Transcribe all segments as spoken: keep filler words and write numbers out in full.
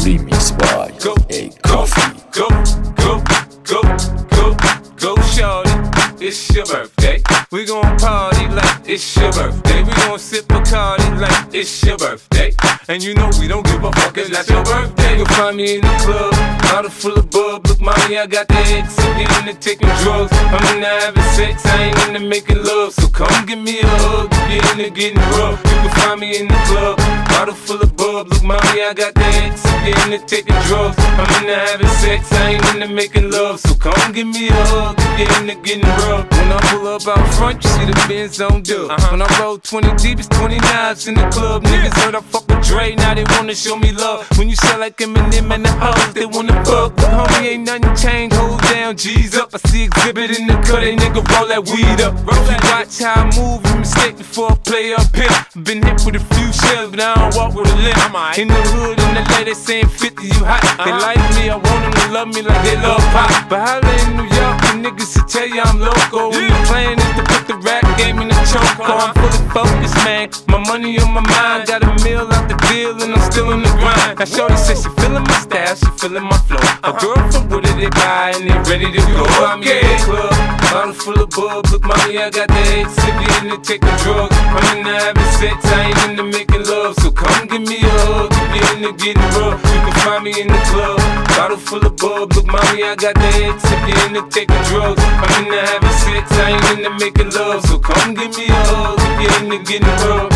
Remix by Go, A go, Coffee. go, go, go, go, go, shorty. It's your birthday. We gon' party like it's your birthday. We gon' sip Bacardi like it's your birthday. And you know we don't give a fuck, it's not your birthday. You'll find me in the club, bottle full of bub. Look, mommy, I got the X. I'm into taking drugs. I'm into having sex, I ain't into making love. So come give me a hug, if you're into getting rough. You can find me in the club, bottle full of bub. Look, mommy, I got the X. I'm into taking drugs. I'm into having sex, I ain't into making love. So come give me a hug, if you're into getting rough. When I pull up out front, you see the Benz on dub. Uh-huh. When I roll twenty deep, it's twenty knives in the club. Niggas heard I fuck with Dre, now they wanna show me love. When you sell like Eminem and the hoes, they wanna fuck. But homie, ain't nothing changed, hold down, G's up. I see exhibit in the cut, they nigga roll that weed up. Roll that watch how I move, and mistake before I play up here. Been hit with a few shells, but I don't walk with a limp. In the hood, in the lady saying fifty, you hot. They like me, I want them to love me like they love pop. But holla in New York, the niggas to tell you I'm loco. When the plan is to put the rap game in the choke. I'm fully focused, man. My money on my mind. Got a meal out the deal and I'm still in the grind. Now shorty says she feeling my style, she feeling my flow. A girl from Wooded, they buy and they ready to go. I'm in the club, bottle full of bub. Look, mommy, I got the X. If you into taking drugs, I'm into having sex. I ain't into making love. So come give me a hug. If you into getting rough, you can find me in the club, bottle full of bub. Look, mommy, I got the X. If you into taking drugs, I'm into having sex. I ain't into making love. So come give me a hug. If you into getting rough.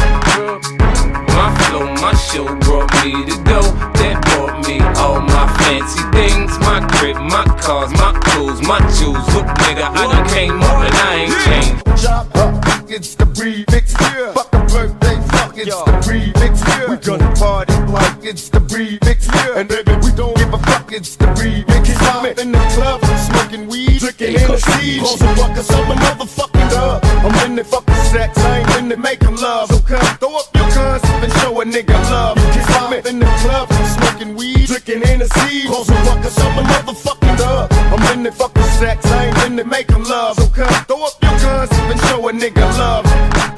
My flow, my show brought me to go. That brought me all my fancy things. My crib, my cars, my clothes, my jewels. Look, nigga, I done came up and I ain't changed. Chop up, it's the remix. Yeah. Fuck a birthday, fuck it's Yo. the remix. Yeah. We gonna party like it's the remix. Yeah. And baby, we don't give a fuck, it's the remix. I'm in the club, smoking weed, drinking Hennessy. Causing ruckus on the motherfucking dub. I'm in the fucking sex, I ain't in the making love. So come throw up your guns and show a nigga love. I'm in the club, smoking weed, drinking Hennessy. Causing ruckus on the motherfucking dub. I'm in the fucking sex, I ain't in the making love. So come throw up your guns and show a nigga love.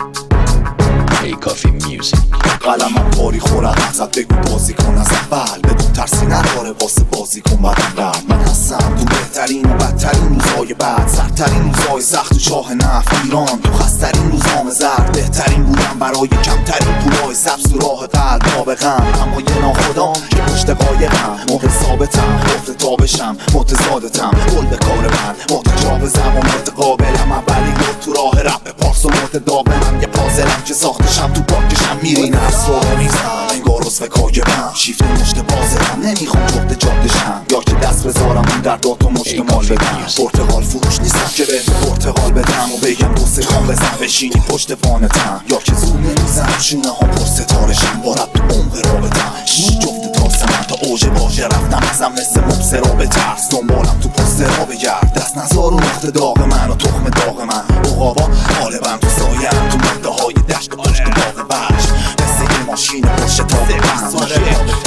A Coffee Music. قلمم باری خورم ازت بگو بازی کن از اول بدون ترسی نداره واسه بازی کن بدن رد من هستم تو بهترین و بدترین روزهای بعد سرترین روزهای سخت و چاه نفت ایران تو خسترین روزنامه زرد بهترین بودم برای کمترین پولای سبز و راه قلب نابغم اما یه ناخدام که پشت قایقم موقع ثابتم گفت تابشم متضادتم گل به کار من متجاوزم و متقابلم اولی گفت تو راه رپ پارس و متداومم یه پازلم که ساختشم تو پاکشم میرین افسار میزم انگار رسوه کاگبم شیفت مشت بازرم نمیخوام جفت جادشم یا که دست بذارم اون در دات و مشت مال بدم پرتقال فروش نیستم که به پرتقال بدم و بگم دو سکان بزن بشینی پشت وانتم یا که زور نمیزم شونه ها پر ستارشم بارد تو عمق رابطم شیش جفت تاس من تا اوج واژه رفتم ازم مثل مبصرا به ترس دنبالم تو پست را بگرد دست نزار و نقطه داغ من و تخم داغ من اقابا غالبا تو سایم تو مده های دشت پشت باغ بش مثل یه ماشین پشت تاغ من ماشین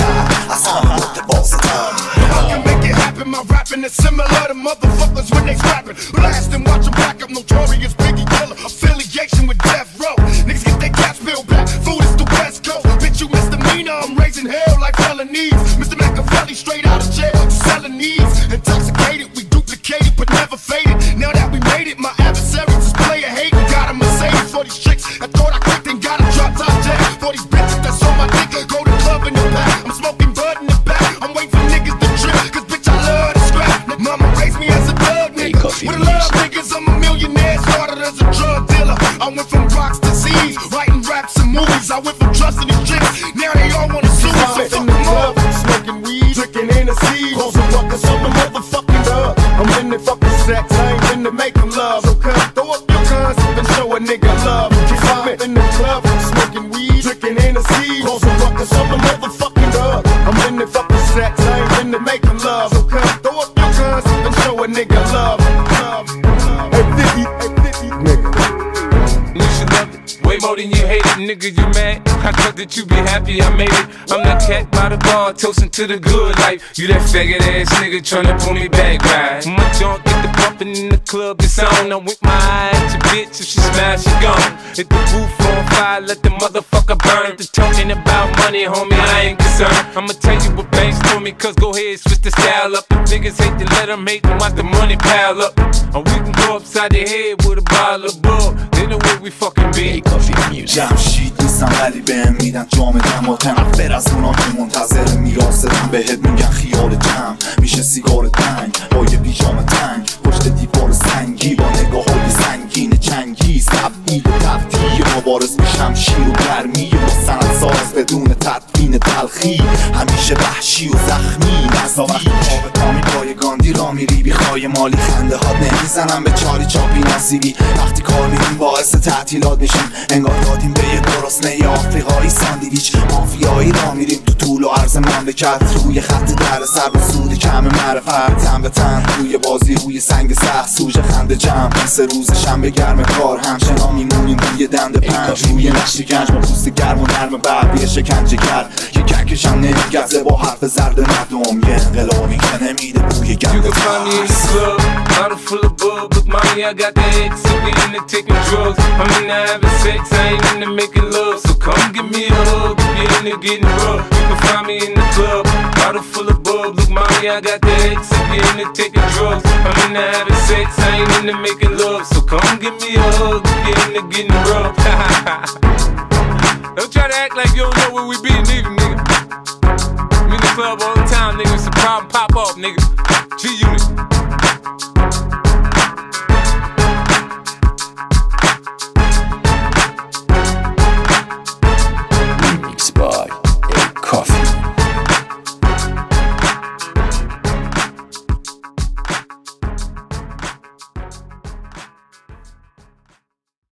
تر از همه متبازتم I can make it happen, my rapping is similar to motherfuckers when they scrapping. Blast and watch them back up, notorious Biggie killer, affiliation with Death Row. Niggas get their caps peeled back, food is the West Coast. Bitch, you misdemeanor, I'm raising hell like felonies. Mister Machiavelli straight out of jail, selling these. Intoxicated, we duplicated but never faded. Now that we made it, my adversaries is player hating. Got a Mercedes for these chicks, I thought I clicked and got a drop top jet. For these bitches that's on my dick, go to club in the back. I'm smoking bud in the back, I'm waiting for niggas to trip, cause bitch I love to scrap. Mama raised me as a thug nigga, with a love niggas, I'm a millionaire, started as a drug dealer. I went from rocks to Z's, writing raps and movies, I went from trusting these chicks, now they all wanna sue me, so fuck them up. Smoking weed, drinking Hennessy, causing ruckus on the motherfucking dub. I'm in the fucking sex, I ain't in the making love. So come throw up your guns and show a nigga love. I'm in the club, smoking weed, drinking Hennessy, causing ruckus on the motherfucking dub. I'm in the fucking sex, I ain't in the making love. So come throw up your guns and show a nigga love. Hey fifty, hey fifty, nigga. You should love it way more than you hate it, nigga. You mad? I thought that you be happy I made it. I'm that cat. by the bar, toasting to the good life. You that faggot ass nigga tryna pull me back, right? My junk get the bumpin' in the club, it's on. I'm with my eye at your bitch, if she smash, she gone. Hit the roof on fire, let the motherfucker burn. The talking about money, homie, I ain't concerned. I'ma tell you what banks told me, cause go ahead, switch the style up. The niggas hate to let them hate them, watch the money pile up. Or we can go upside the head with a bottle of bull. They know where we fucking be. Hey, Coffee Music. جمشید نیستم ولی بهم میدن جامدم و تنفر از اونا که منتظر میراثتم. بهت میگن خیال جمع میشه سیگار تنگ با یه پیژامه تنگ پشت دیوار سنگی با نگاه های سنگین چنگیز تبدیل تبدیل مبارز میشم شیر و گرمی با سند ساز بدون تدوین تلخی همیشه وحشی و زخمی نزا وقتی پا به پا میپای گاندی را میری بیخوای مالی خنده هات نمیزنم به چاری چاپی نصیبی وقتی کار میریم باعث تعطیلات میشیم انگار دادیم به یه گرسنه آفریقایی ساندویچ مافیایی را میریم تو طول و عرض مملکت روی خط در سر به سود کم معرفت تن به تن روی بازی روی سنگ سخت سوژه خنده جمع مثل روز شنبه گرم کار همچنان میمونیم روی دنده پنج روی نقش گنج با پوست گرم و نرم بعد یه شکنجه کرد که ککشم نمیگزه با حرف زرد مردم یه انقلابی که نمیده بوی گنده You can find me in the club, bottle full of bub. Look, mommy, I got the X, so we into taking drugs. I'm into having sex, I ain't into making love. So come give me a hug if you're into getting rough. You can find me in the club, bottle full of bub. Look, mommy, I got the X, so we into taking drugs. I'm into having sex, I ain't into making love. So come give me a hug if you're into getting rough. Don't try to act like you don't know where we be, neither, nigga. I'm in the club all the time, nigga. It's a problem, pop off, nigga. G-Unit.